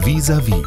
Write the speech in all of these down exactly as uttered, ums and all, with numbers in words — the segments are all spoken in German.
Vis-à-vis.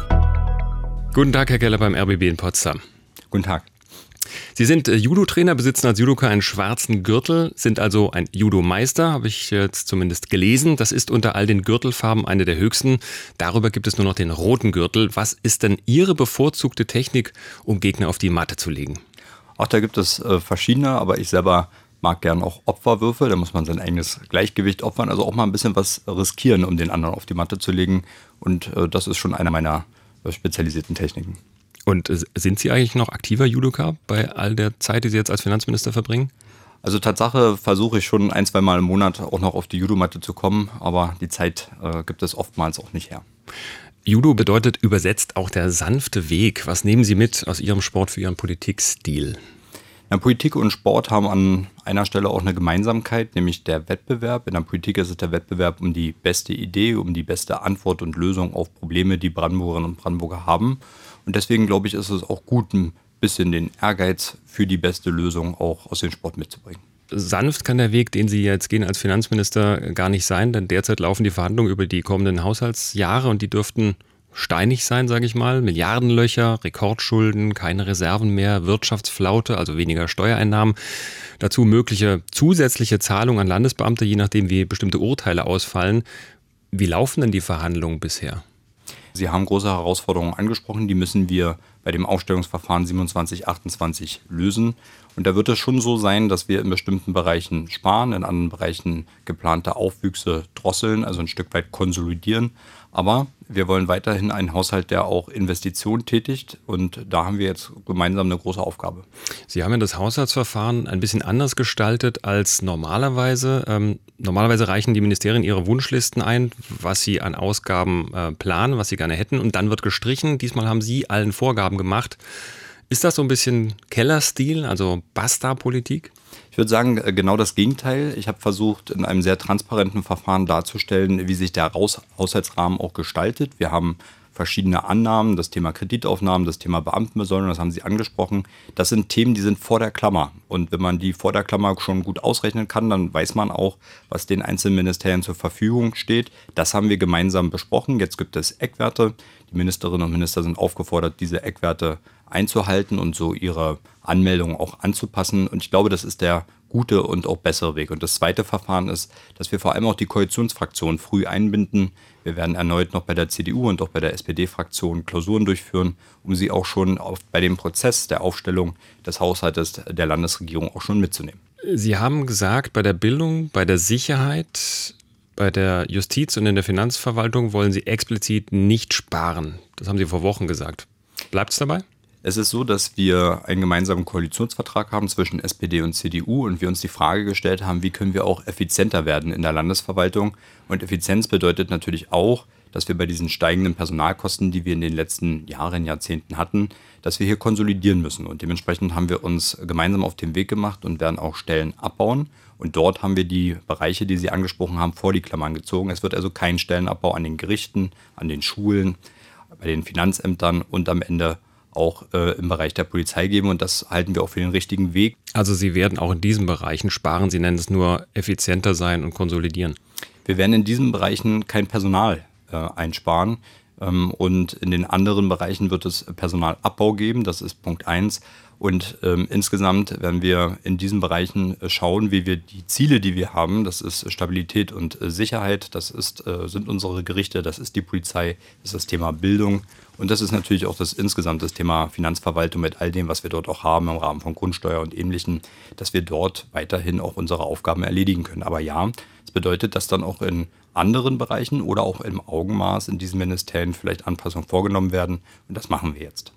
Guten Tag, Herr Keller beim R B B in Potsdam. Guten Tag. Sie sind Judo-Trainer, besitzen als Judoka einen schwarzen Gürtel, sind also ein Judo-Meister, habe ich jetzt zumindest gelesen. Das ist unter all den Gürtelfarben eine der höchsten. Darüber gibt es nur noch den roten Gürtel. Was ist denn Ihre bevorzugte Technik, um Gegner auf die Matte zu legen? Auch da gibt es äh, verschiedene, aber ich selber mag gern auch Opferwürfe. Da muss man sein eigenes Gleichgewicht opfern, also auch mal ein bisschen was riskieren, um den anderen auf die Matte zu legen. Und äh, das ist schon eine meiner äh, spezialisierten Techniken. Und sind Sie eigentlich noch aktiver Judoka bei all der Zeit, die Sie jetzt als Finanzminister verbringen? Also Tatsache versuche ich schon ein, zwei Mal im Monat auch noch auf die Judomatte zu kommen, aber die Zeit äh, gibt es oftmals auch nicht her. Judo bedeutet übersetzt auch der sanfte Weg. Was nehmen Sie mit aus Ihrem Sport für Ihren Politikstil? Ja, Politik und Sport haben an einer Stelle auch eine Gemeinsamkeit, nämlich der Wettbewerb. In der Politik ist es der Wettbewerb um die beste Idee, um die beste Antwort und Lösung auf Probleme, die Brandenburgerinnen und Brandenburger haben. Und deswegen, glaube ich, ist es auch gut, ein bisschen den Ehrgeiz für die beste Lösung auch aus dem Sport mitzubringen. Sanft kann der Weg, den Sie jetzt gehen als Finanzminister, gar nicht sein, denn derzeit laufen die Verhandlungen über die kommenden Haushaltsjahre und die dürften steinig sein, sage ich mal. Milliardenlöcher, Rekordschulden, keine Reserven mehr, Wirtschaftsflaute, also weniger Steuereinnahmen. Dazu mögliche zusätzliche Zahlungen an Landesbeamte, je nachdem wie bestimmte Urteile ausfallen. Wie laufen denn die Verhandlungen bisher? Sie haben große Herausforderungen angesprochen, die müssen wir bei dem Aufstellungsverfahren siebenundzwanzig achtundzwanzig lösen. Und da wird es schon so sein, dass wir in bestimmten Bereichen sparen, in anderen Bereichen geplante Aufwüchse drosseln, also ein Stück weit konsolidieren. Aber wir wollen weiterhin einen Haushalt, der auch Investitionen tätigt. Und da haben wir jetzt gemeinsam eine große Aufgabe. Sie haben ja das Haushaltsverfahren ein bisschen anders gestaltet als normalerweise. Ähm, normalerweise reichen die Ministerien ihre Wunschlisten ein, was sie an Ausgaben äh, planen, was sie gerne hätten. Und dann wird gestrichen. Diesmal haben Sie allen Vorgaben gemacht. Ist das so ein bisschen Kellerstil, also Basta-Politik? Ich würde sagen, genau das Gegenteil. Ich habe versucht, in einem sehr transparenten Verfahren darzustellen, wie sich der Haushaltsrahmen auch gestaltet. Wir haben verschiedene Annahmen, das Thema Kreditaufnahmen, das Thema Beamtenbesoldung, das haben Sie angesprochen. Das sind Themen, die sind vor der Klammer. Und wenn man die vor der Klammer schon gut ausrechnen kann, dann weiß man auch, was den einzelnen Ministerien zur Verfügung steht. Das haben wir gemeinsam besprochen. Jetzt gibt es Eckwerte. Die Ministerinnen und Minister sind aufgefordert, diese Eckwerte einzuhalten und so ihre Anmeldungen auch anzupassen. Und ich glaube, das ist der gute und auch bessere Weg. Und das zweite Verfahren ist, dass wir vor allem auch die Koalitionsfraktionen früh einbinden. Wir werden erneut noch bei der C D U und auch bei der S P D-Fraktion Klausuren durchführen, um sie auch schon auf, bei dem Prozess der Aufstellung des Haushaltes der Landesregierung auch schon mitzunehmen. Sie haben gesagt, bei der Bildung, bei der Sicherheit, bei der Justiz und in der Finanzverwaltung wollen Sie explizit nicht sparen. Das haben Sie vor Wochen gesagt. Bleibt es dabei? Es ist so, dass wir einen gemeinsamen Koalitionsvertrag haben zwischen S P D und C D U und wir uns die Frage gestellt haben, wie können wir auch effizienter werden in der Landesverwaltung. Und Effizienz bedeutet natürlich auch, dass wir bei diesen steigenden Personalkosten, die wir in den letzten Jahren, Jahrzehnten hatten, dass wir hier konsolidieren müssen. Und dementsprechend haben wir uns gemeinsam auf den Weg gemacht und werden auch Stellen abbauen. Und dort haben wir die Bereiche, die Sie angesprochen haben, vor die Klammern gezogen. Es wird also kein Stellenabbau an den Gerichten, an den Schulen, bei den Finanzämtern und am Ende auch äh, im Bereich der Polizei geben. Und das halten wir auch für den richtigen Weg. Also Sie werden auch in diesen Bereichen sparen. Sie nennen es nur effizienter sein und konsolidieren. Wir werden in diesen Bereichen kein Personal äh, einsparen. Ähm, und in den anderen Bereichen wird es Personalabbau geben. Das ist Punkt eins. Und ähm, insgesamt werden wir in diesen Bereichen schauen, wie wir die Ziele, die wir haben, das ist Stabilität und äh, Sicherheit, das ist, äh, sind unsere Gerichte, das ist die Polizei, das ist das Thema Bildung und das ist natürlich auch das insgesamt das Thema Finanzverwaltung mit all dem, was wir dort auch haben im Rahmen von Grundsteuer und Ähnlichem, dass wir dort weiterhin auch unsere Aufgaben erledigen können. Aber ja, es bedeutet, dass dann auch in anderen Bereichen oder auch im Augenmaß in diesen Ministerien vielleicht Anpassungen vorgenommen werden und das machen wir jetzt.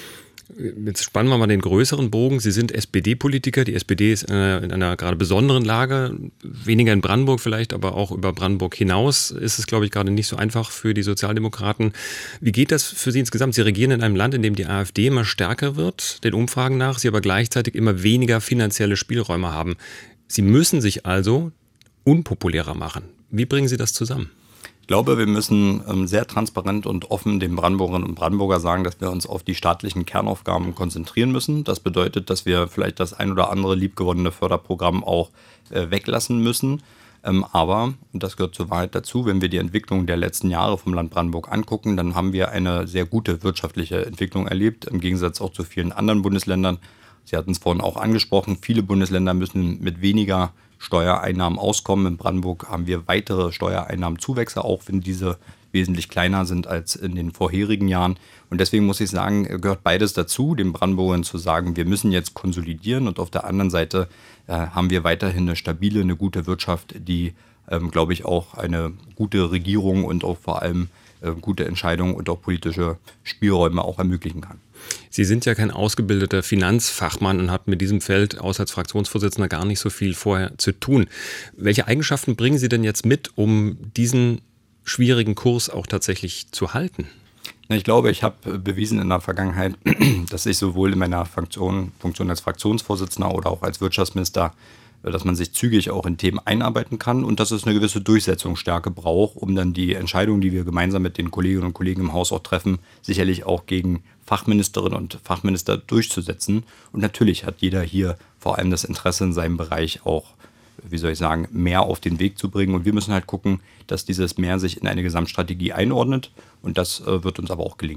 Jetzt spannen wir mal den größeren Bogen. Sie sind S P D-Politiker. Die S P D ist in einer, in einer gerade besonderen Lage. Weniger in Brandenburg vielleicht, aber auch über Brandenburg hinaus ist es, glaube ich, gerade nicht so einfach für die Sozialdemokraten. Wie geht das für Sie insgesamt? Sie regieren in einem Land, in dem die AfD immer stärker wird, den Umfragen nach, Sie aber gleichzeitig immer weniger finanzielle Spielräume haben. Sie müssen sich also unpopulärer machen. Wie bringen Sie das zusammen? Ich glaube, wir müssen ähm, sehr transparent und offen den Brandenburgerinnen und Brandenburger sagen, dass wir uns auf die staatlichen Kernaufgaben konzentrieren müssen. Das bedeutet, dass wir vielleicht das ein oder andere liebgewonnene Förderprogramm auch äh, weglassen müssen. Ähm, aber, und das gehört zur Wahrheit dazu, wenn wir die Entwicklung der letzten Jahre vom Land Brandenburg angucken, dann haben wir eine sehr gute wirtschaftliche Entwicklung erlebt, im Gegensatz auch zu vielen anderen Bundesländern. Sie hatten es vorhin auch angesprochen, viele Bundesländer müssen mit weniger Steuereinnahmen auskommen. In Brandenburg haben wir weitere Steuereinnahmenzuwächse, auch wenn diese wesentlich kleiner sind als in den vorherigen Jahren. Und deswegen muss ich sagen, gehört beides dazu, den Brandenburgern zu sagen, wir müssen jetzt konsolidieren. Und auf der anderen Seite äh, haben wir weiterhin eine stabile, eine gute Wirtschaft, die, ähm, glaube ich, auch eine gute Regierung und auch vor allem äh, gute Entscheidungen und auch politische Spielräume auch ermöglichen kann. Sie sind ja kein ausgebildeter Finanzfachmann und hatten mit diesem Feld außer als Fraktionsvorsitzender gar nicht so viel vorher zu tun. Welche Eigenschaften bringen Sie denn jetzt mit, um diesen schwierigen Kurs auch tatsächlich zu halten? Ich glaube, ich habe bewiesen in der Vergangenheit, dass ich sowohl in meiner Funktion, Funktion als Fraktionsvorsitzender oder auch als Wirtschaftsminister, dass man sich zügig auch in Themen einarbeiten kann und dass es eine gewisse Durchsetzungsstärke braucht, um dann die Entscheidungen, die wir gemeinsam mit den Kolleginnen und Kollegen im Haus auch treffen, sicherlich auch gegen Fachministerinnen und Fachminister durchzusetzen. Und natürlich hat jeder hier vor allem das Interesse in seinem Bereich auch, wie soll ich sagen, mehr auf den Weg zu bringen. Und wir müssen halt gucken, dass dieses Mehr sich in eine Gesamtstrategie einordnet. Und das äh, wird uns aber auch gelingen.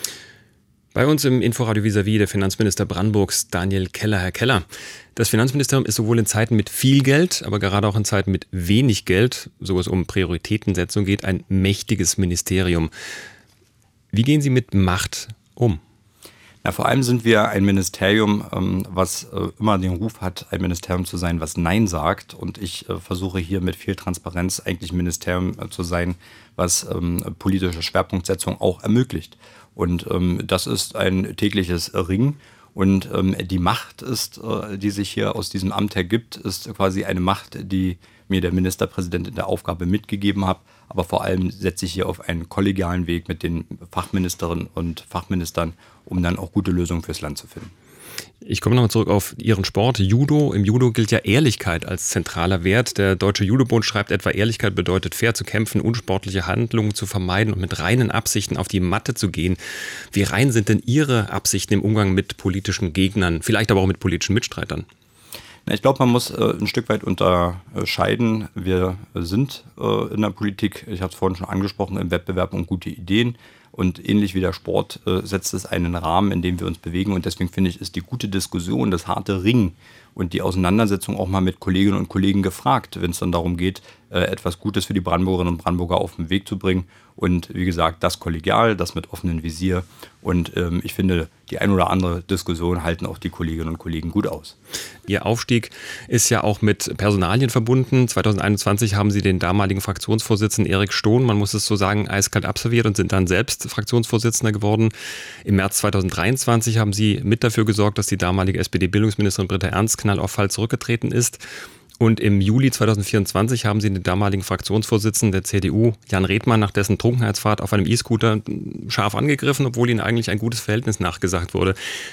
Bei uns im Inforadio vis-à-vis der Finanzminister Brandenburgs, Daniel Keller. Herr Keller, das Finanzministerium ist sowohl in Zeiten mit viel Geld, aber gerade auch in Zeiten mit wenig Geld, so es um Prioritätensetzung geht, ein mächtiges Ministerium. Wie gehen Sie mit Macht um? Na, vor allem sind wir ein Ministerium, ähm, was äh, immer den Ruf hat, ein Ministerium zu sein, was Nein sagt. Und ich äh, versuche hier mit viel Transparenz eigentlich ein Ministerium äh, zu sein, was ähm, politische Schwerpunktsetzung auch ermöglicht. Und ähm, das ist ein tägliches Ringen. Und ähm, die Macht ist, äh, die sich hier aus diesem Amt ergibt, ist quasi eine Macht, die mir der Ministerpräsident in der Aufgabe mitgegeben hat. Aber vor allem setze ich hier auf einen kollegialen Weg mit den Fachministerinnen und Fachministern, um dann auch gute Lösungen fürs Land zu finden. Ich komme nochmal zurück auf Ihren Sport, Judo. Im Judo gilt ja Ehrlichkeit als zentraler Wert. Der Deutsche Judobund schreibt etwa, Ehrlichkeit bedeutet fair zu kämpfen, unsportliche Handlungen zu vermeiden und mit reinen Absichten auf die Matte zu gehen. Wie rein sind denn Ihre Absichten im Umgang mit politischen Gegnern, vielleicht aber auch mit politischen Mitstreitern? Ich glaube, man muss äh, ein Stück weit unterscheiden. Wir sind äh, in der Politik, ich habe es vorhin schon angesprochen, im Wettbewerb um gute Ideen. Und ähnlich wie der Sport äh, setzt es einen Rahmen, in dem wir uns bewegen. Und deswegen finde ich, ist die gute Diskussion, das harte Ringen und die Auseinandersetzung auch mal mit Kolleginnen und Kollegen gefragt, wenn es dann darum geht, äh, etwas Gutes für die Brandenburgerinnen und Brandenburger auf den Weg zu bringen. Und wie gesagt, das kollegial, das mit offenem Visier. Und ähm, ich finde, die ein oder andere Diskussion halten auch die Kolleginnen und Kollegen gut aus. Ihr Aufstieg ist ja auch mit Personalien verbunden. zwanzig einundzwanzig haben Sie den damaligen Fraktionsvorsitzenden Erik Stohn, man muss es so sagen, eiskalt absolviert und sind dann selbst Fraktionsvorsitzender geworden. Im März zwanzig dreiundzwanzig haben Sie mit dafür gesorgt, dass die damalige S P D-Bildungsministerin Britta Ernst knall auf Fall zurückgetreten ist. Und im Juli zwanzig vierundzwanzig haben Sie den damaligen Fraktionsvorsitzenden der C D U, Jan Redmann, nach dessen Trunkenheitsfahrt auf einem E-Scooter scharf angegriffen, obwohl Ihnen eigentlich ein gutes Verhältnis nachgesagt wurde.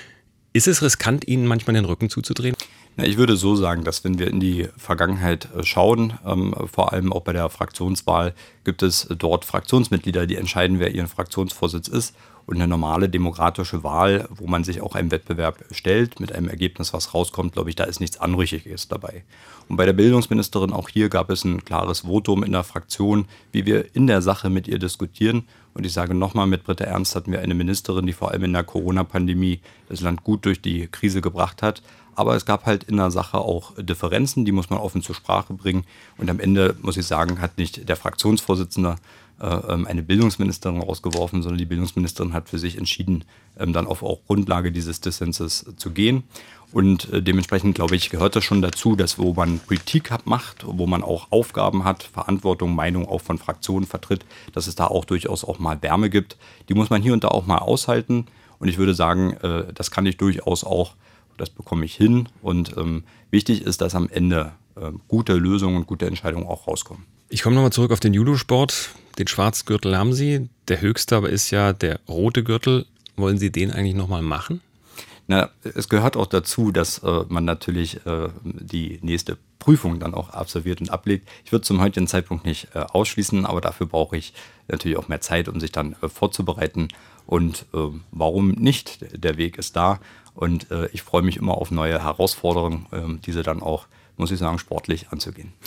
Ist es riskant, Ihnen manchmal den Rücken zuzudrehen? Na, ich würde so sagen, dass wenn wir in die Vergangenheit schauen, ähm, vor allem auch bei der Fraktionswahl, gibt es dort Fraktionsmitglieder, die entscheiden, wer ihren Fraktionsvorsitz ist. Und eine normale demokratische Wahl, wo man sich auch einem Wettbewerb stellt, mit einem Ergebnis, was rauskommt, glaube ich, da ist nichts Anrüchiges dabei. Und bei der Bildungsministerin, auch hier gab es ein klares Votum in der Fraktion, wie wir in der Sache mit ihr diskutieren. Und ich sage nochmal, mit Britta Ernst hatten wir eine Ministerin, die vor allem in der Corona-Pandemie das Land gut durch die Krise gebracht hat. Aber es gab halt in der Sache auch Differenzen, die muss man offen zur Sprache bringen. Und am Ende, muss ich sagen, hat nicht der Fraktionsvorsitzende eine Bildungsministerin rausgeworfen, sondern die Bildungsministerin hat für sich entschieden, dann auf auch Grundlage dieses Dissenses zu gehen. Und dementsprechend, glaube ich, gehört das schon dazu, dass wo man Politik macht, wo man auch Aufgaben hat, Verantwortung, Meinung auch von Fraktionen vertritt, dass es da auch durchaus auch mal Wärme gibt. Die muss man hier und da auch mal aushalten. Und ich würde sagen, das kann ich durchaus auch, das bekomme ich hin. Und wichtig ist, dass am Ende gute Lösungen und gute Entscheidungen auch rauskommen. Ich komme nochmal zurück auf den Judosport. Den Schwarzgürtel haben Sie. Der höchste aber ist ja der rote Gürtel. Wollen Sie den eigentlich nochmal machen? Na, es gehört auch dazu, dass äh, man natürlich äh, die nächste Prüfung dann auch absolviert und ablegt. Ich würde zum heutigen Zeitpunkt nicht äh, ausschließen, aber dafür brauche ich natürlich auch mehr Zeit, um sich dann äh, vorzubereiten. Und äh, warum nicht? Der Weg ist da und äh, ich freue mich immer auf neue Herausforderungen, äh, diese dann auch, muss ich sagen, sportlich anzugehen.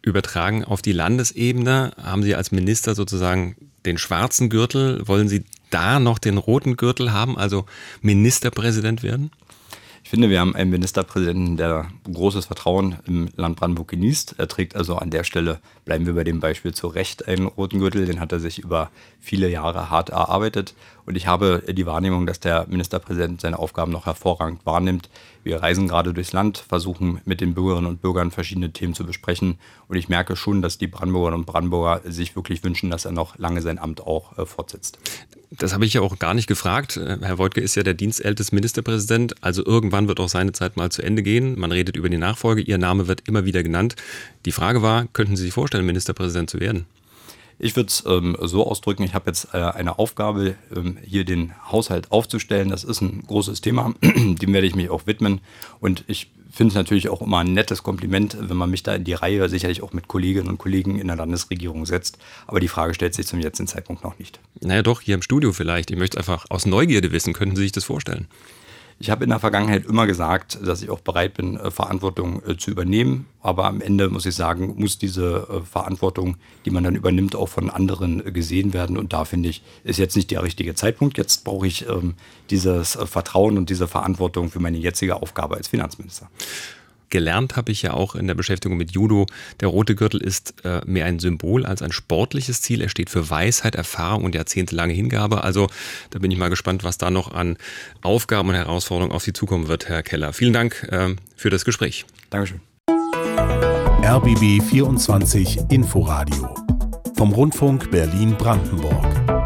Übertragen auf die Landesebene haben Sie als Minister sozusagen den schwarzen Gürtel. Wollen Sie da noch den roten Gürtel haben, also Ministerpräsident werden? Ich finde, wir haben einen Ministerpräsidenten, der großes Vertrauen im Land Brandenburg genießt. Er trägt also an der Stelle, bleiben wir bei dem Beispiel, zu Recht einen roten Gürtel. Den hat er sich über viele Jahre hart erarbeitet. Und ich habe die Wahrnehmung, dass der Ministerpräsident seine Aufgaben noch hervorragend wahrnimmt. Wir reisen gerade durchs Land, versuchen mit den Bürgerinnen und Bürgern verschiedene Themen zu besprechen. Und ich merke schon, dass die Brandenburgerinnen und Brandenburger sich wirklich wünschen, dass er noch lange sein Amt auch äh, fortsetzt. Das habe ich ja auch gar nicht gefragt. Herr Woidke ist ja der dienstälteste Ministerpräsident. Also irgendwann wird auch seine Zeit mal zu Ende gehen. Man redet über die Nachfolge. Ihr Name wird immer wieder genannt. Die Frage war, könnten Sie sich vorstellen, Ministerpräsident zu werden? Ich würde es ähm, so ausdrücken, ich habe jetzt äh, eine Aufgabe, ähm, hier den Haushalt aufzustellen. Das ist ein großes Thema, dem werde ich mich auch widmen. Und ich finde es natürlich auch immer ein nettes Kompliment, wenn man mich da in die Reihe sicherlich auch mit Kolleginnen und Kollegen in der Landesregierung setzt. Aber die Frage stellt sich zum jetzigen Zeitpunkt noch nicht. Naja doch, hier im Studio vielleicht. Ich möchte einfach aus Neugierde wissen, könnten Sie sich das vorstellen? Ich habe in der Vergangenheit immer gesagt, dass ich auch bereit bin, Verantwortung zu übernehmen. Aber am Ende muss ich sagen, muss diese Verantwortung, die man dann übernimmt, auch von anderen gesehen werden. Und da finde ich, ist jetzt nicht der richtige Zeitpunkt. Jetzt brauche ich ähm, dieses Vertrauen und diese Verantwortung für meine jetzige Aufgabe als Finanzminister. Gelernt habe ich ja auch in der Beschäftigung mit Judo. Der rote Gürtel ist äh, mehr ein Symbol als ein sportliches Ziel. Er steht für Weisheit, Erfahrung und jahrzehntelange Hingabe. Also da bin ich mal gespannt, was da noch an Aufgaben und Herausforderungen auf Sie zukommen wird, Herr Keller. Vielen Dank äh, für das Gespräch. Dankeschön. R B B vierundzwanzig Inforadio vom Rundfunk Berlin-Brandenburg.